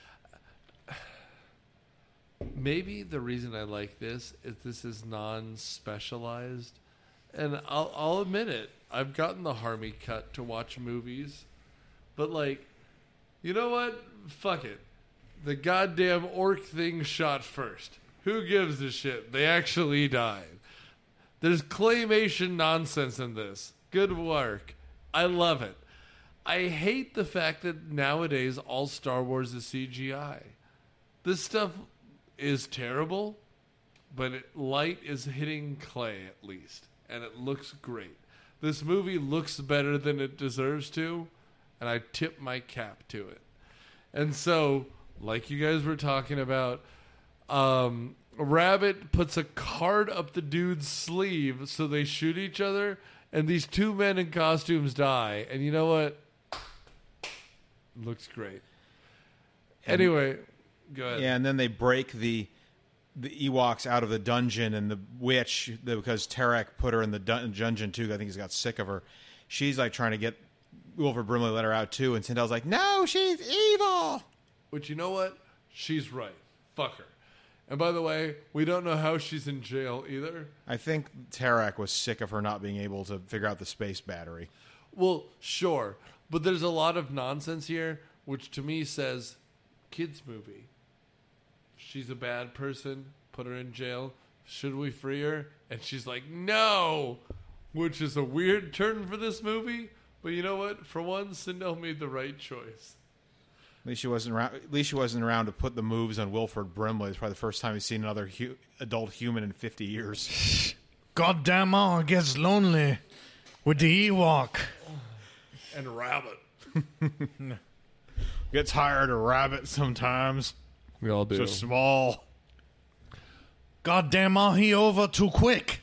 maybe the reason I like this is non-specialized, and I'll admit it. I've gotten the Harmy cut to watch movies, but like, you know what? Fuck it. The goddamn orc thing shot first. Who gives a shit? They actually died. There's claymation nonsense in this. Good work. I love it. I hate the fact that nowadays all Star Wars is CGI. This stuff is terrible, but light is hitting clay at least, and it looks great. This movie looks better than it deserves to, and I tip my cap to it. And so, like you guys were talking about, Rabbit puts a card up the dude's sleeve so they shoot each other, and these 2 men in costumes die. And you know what? Looks great. Anyway, go ahead. Yeah, and then they break the Ewoks out of the dungeon, and the witch, because Tarek put her in the dungeon too, I think he's got sick of her. She's like trying to get Wilford Brimley let her out too, and Sindel's like, no, she's evil. But you know what? She's right. Fuck her. And by the way, we don't know how she's in jail either. I think Tarek was sick of her not being able to figure out the space battery. Well, sure. But there's a lot of nonsense here, which to me says, kids movie. She's a bad person. Put her in jail. Should we free her? And she's like, no! Which is a weird turn for this movie. But you know what? For one, Sindel made the right choice. At least she wasn't around to put the moves on Wilford Brimley. It's probably the first time he's seen another adult human in 50 years. Goddamn, it gets lonely with the Ewok. And Rabbit. Gets tired of Rabbit sometimes. We all do. So small. Goddamn, he over too quick.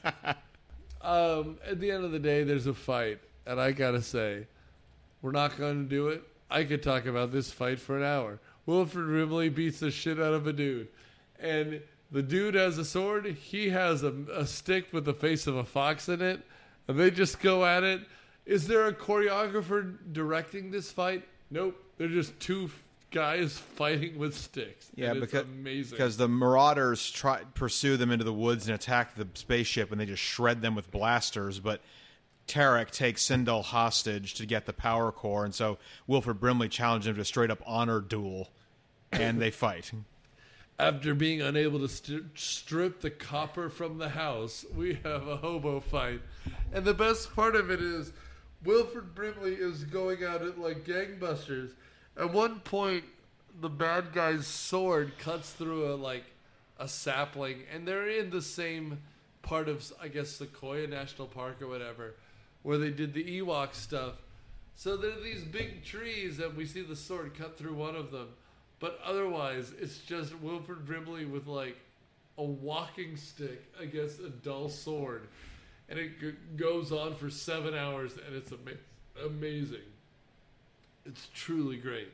At the end of the day, there's a fight. And I gotta say, we're not going to do it. I could talk about this fight for an hour. Wilford Brimley beats the shit out of a dude. And the dude has a sword. He has a stick with the face of a fox in it. And they just go at it. Is there a choreographer directing this fight? Nope. They're just 2 guys fighting with sticks. Yeah, and it's amazing. Because the Marauders pursue them into the woods and attack the spaceship, and they just shred them with blasters. But Tarek takes Sindel hostage to get the power core, and so Wilford Brimley challenged him to a straight-up honor duel, and they fight. After being unable to strip the copper from the house, we have a hobo fight. And the best part of it is Wilford Brimley is going at it like gangbusters. At one point, the bad guy's sword cuts through a sapling, and they're in the same part of, I guess, Sequoia National Park or whatever, where they did the Ewok stuff. So there are these big trees, and we see the sword cut through one of them. But otherwise, it's just Wilford Brimley with like a walking stick against a dull sword. And it goes on for 7 hours, and it's amazing. It's truly great.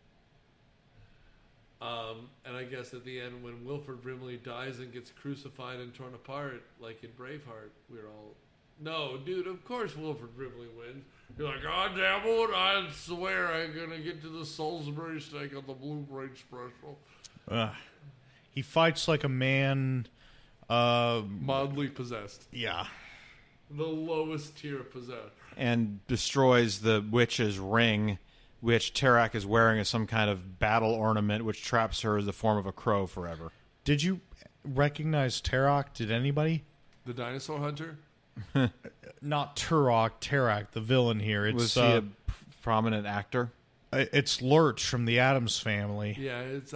And I guess at the end, when Wilford Brimley dies and gets crucified and torn apart, like in Braveheart, we're all... No, dude, of course Wilford Brimley wins. You're like, God damn it, I swear I'm going to get to the Salisbury steak on the Blue Bridge special. He fights like a man... Mildly possessed. Yeah. The lowest tier of possessed. And destroys the witch's ring, which Tarek is wearing as some kind of battle ornament, which traps her as the form of a crow forever. Did you recognize Tarok? Did anybody? The dinosaur hunter? Not Turok, Tarok, the villain here. It's, was he a prominent actor? It's Lurch from the Addams Family. Yeah, it's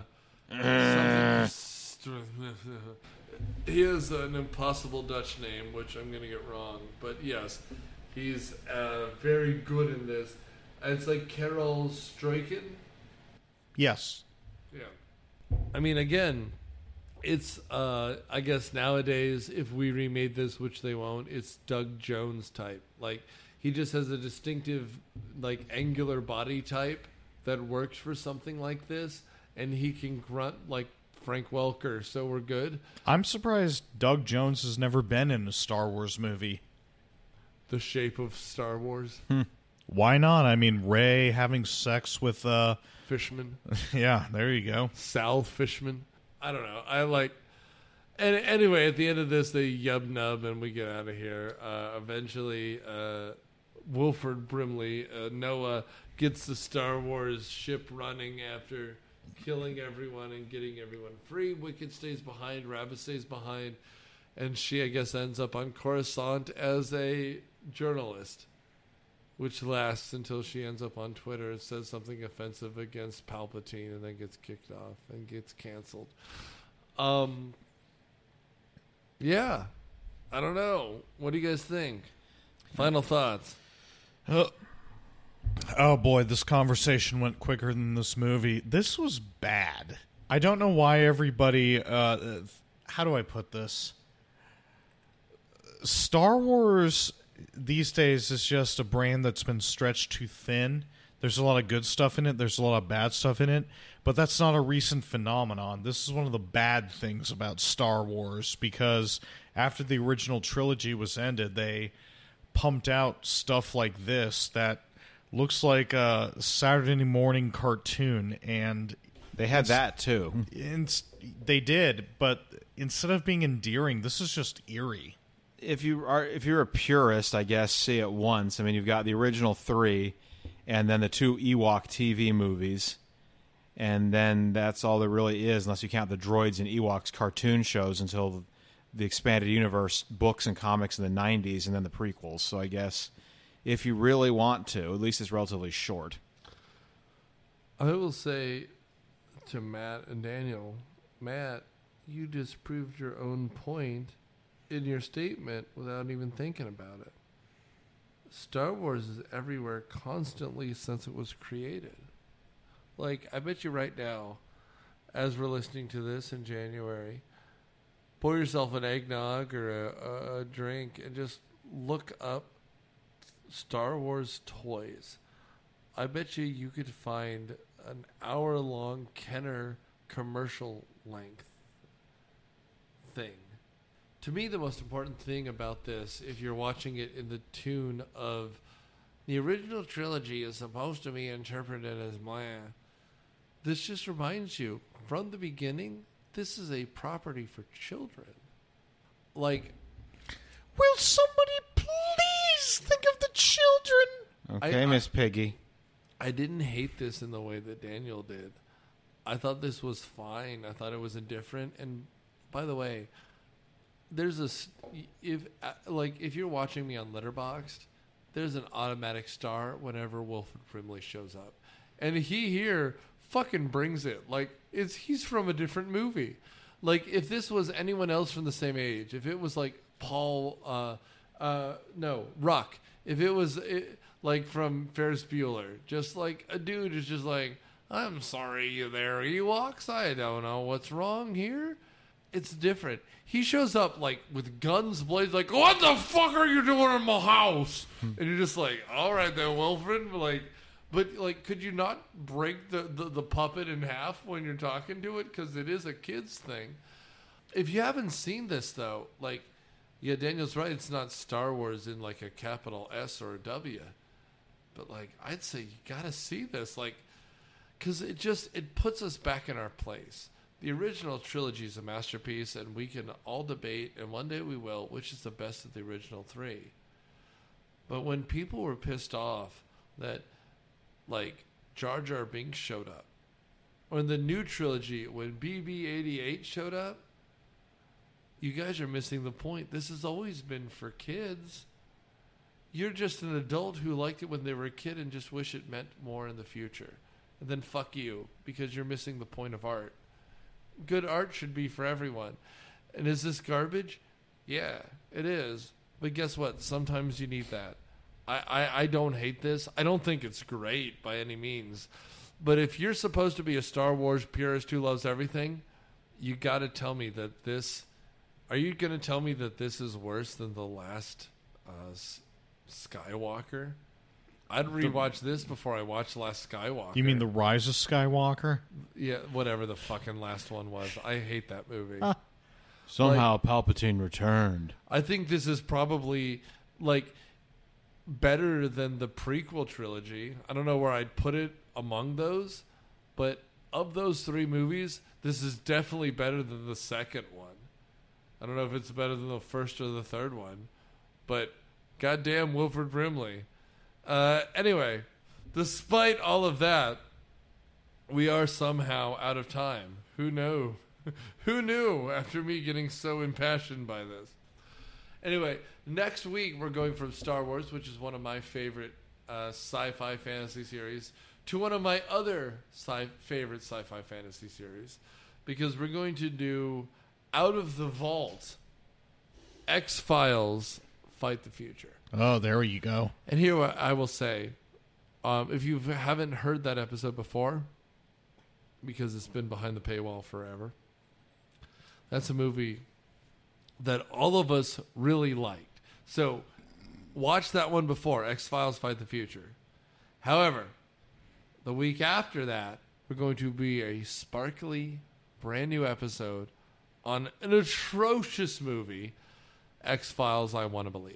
something. He has an impossible Dutch name, which I'm going to get wrong. But yes, he's very good in this. It's like Carol Struycken. Yes. Yeah. I mean, again, it's, I guess nowadays, if we remade this, which they won't, it's Doug Jones type. Like, he just has a distinctive, like, angular body type that works for something like this, and he can grunt like Frank Welker, so we're good. I'm surprised Doug Jones has never been in a Star Wars movie. The Shape of Star Wars. Why not? I mean, Rey having sex with, Fishman. yeah, there you go. Sal Fishman. I don't know. I like... And anyway, at the end of this, they yub-nub and we get out of here. Eventually, Wilford Brimley, Noah, gets the Star Wars ship running after killing everyone and getting everyone free. Wicket stays behind, Rabbit stays behind, and she, I guess, ends up on Coruscant as a journalist, which lasts until she ends up on Twitter and says something offensive against Palpatine and then gets kicked off and gets canceled. Yeah. I don't know. What do you guys think? Final thoughts. Oh boy, this conversation went quicker than this movie. This was bad. I don't know why everybody... how do I put this? Star Wars these days is just a brand that's been stretched too thin. There's a lot of good stuff in it. There's a lot of bad stuff in it. But that's not a recent phenomenon. This is one of the bad things about Star Wars, because after the original trilogy was ended, they pumped out stuff like this that looks like a Saturday morning cartoon. And They had that too. they did, but instead of being endearing, this is just eerie. If you're a purist, I guess, see it once. I mean, you've got the original 3, and then the 2 Ewok TV movies, and then that's all there really is, unless you count the Droids and Ewoks cartoon shows until the expanded universe books and comics in the 90s, and then the prequels. So I guess if you really want to, at least it's relatively short. I will say to Matt and Daniel, Matt, you disproved your own point in your statement without even thinking about it. Star Wars is everywhere constantly since it was created. Like, I bet you right now, as we're listening to this in January, pour yourself an eggnog or a drink and just look up Star Wars toys. I bet you could find an hour-long Kenner commercial length thing. To me, the most important thing about this, if you're watching it in the tune of the original trilogy is supposed to be interpreted as blah, this just reminds you, from the beginning, this is a property for children. Like, will somebody please think of the children? Okay, Miss Piggy. I didn't hate this in the way that Daniel did. I thought this was fine. I thought it was indifferent. And by the way, there's if you're watching me on Letterboxd, there's an automatic star whenever Wilford Brimley shows up, and he here fucking brings it. Like, he's from a different movie. Like, if this was anyone else from the same age, if it was like Ruck, if it was like from Ferris Bueller, just like a dude is just like, I'm sorry, you there, Ewoks. I don't know what's wrong here. It's different. He shows up like with guns blazing, like, what the fuck are you doing in my house? And you're just like, all right then, Wilfred. But could you not break the puppet in half when you're talking to it? Because it is a kid's thing. If you haven't seen this though, like, yeah, Daniel's right. It's not Star Wars in like a capital S or a W, but like, I'd say you gotta see this, like, because it puts us back in our place. The original trilogy is a masterpiece, and we can all debate, and one day we will, which is the best of the original 3. But when people were pissed off that, like, Jar Jar Binks showed up, or in the new trilogy, when BB-88 showed up, you guys are missing the point. This has always been for kids. You're just an adult who liked it when they were a kid and just wish it meant more in the future. And then fuck you, because you're missing the point of art. Good art should be for everyone. And is this garbage? Yeah, it is. But guess what? Sometimes you need that. I don't hate this. I don't think it's great by any means. But if you're supposed to be a Star Wars purist who loves everything, you got to tell me that this... Are you going to tell me that this is worse than the last Skywalker? I'd rewatch this before I watch Last Skywalker. You mean The Rise of Skywalker? Yeah, whatever the fucking last one was. I hate that movie. Somehow Palpatine returned. I think this is probably, like, better than the prequel trilogy. I don't know where I'd put it among those, but of those three movies, this is definitely better than the second one. I don't know if it's better than the first or the third one, but goddamn Wilford Brimley. Anyway, despite all of that, we are somehow out of time. Who knew? Who knew after me getting so impassioned by this? Anyway, next week we're going from Star Wars, which is one of my favorite sci-fi fantasy series, to one of my other favorite sci-fi fantasy series, because we're going to do Out of the Vault, X-Files, Fight the Future. Oh, there you go. And here I will say, if you haven't heard that episode before, because it's been behind the paywall forever, that's a movie that all of us really liked. So watch that one before, X-Files Fight the Future. However, the week after that, we're going to be a sparkly, brand new episode on an atrocious movie, X-Files I Want to Believe.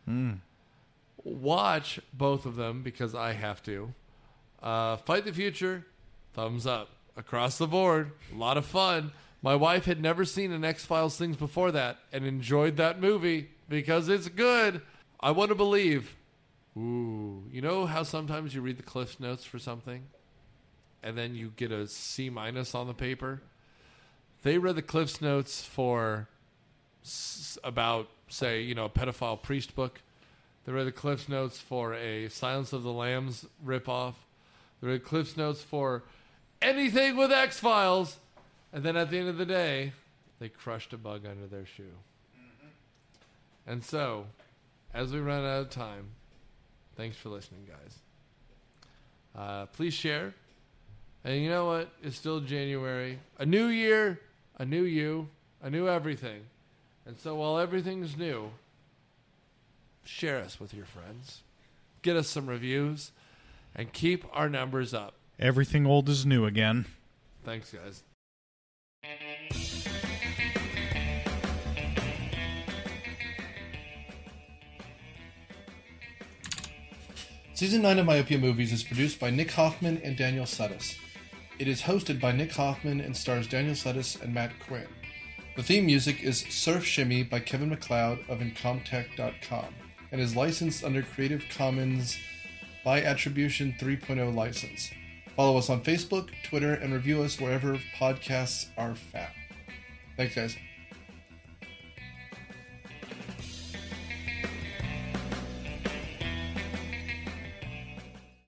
Watch both of them because I have to. Fight the Future, thumbs up. Across the board, a lot of fun. My wife had never seen an X-Files things before that and enjoyed that movie because it's good. I Want to Believe. Ooh. You know how sometimes you read the Cliff Notes for something and then you get a C- on the paper? They read the Cliff Notes for about, say, a pedophile priest book. They read the Cliff Notes for a Silence of the Lambs ripoff. They read Cliff Notes for anything with X-Files. And then at the end of the day, they crushed a bug under their shoe. Mm-hmm. And so, as we run out of time, thanks for listening, guys. Please share. And you know what? It's still January. A new year, a new you, a new everything. And so while everything's new, share us with your friends. Get us some reviews. And keep our numbers up. Everything old is new again. Thanks, guys. Season 9 of Myopia Movies is produced by Nick Hoffman and Daniel Suttis. It is hosted by Nick Hoffman and stars Daniel Suttis and Matt Quinn. The theme music is Surf Shimmy by Kevin MacLeod of Incomtech.com and is licensed under Creative Commons by Attribution 3.0 license. Follow us on Facebook, Twitter, and review us wherever podcasts are found. Thanks, guys.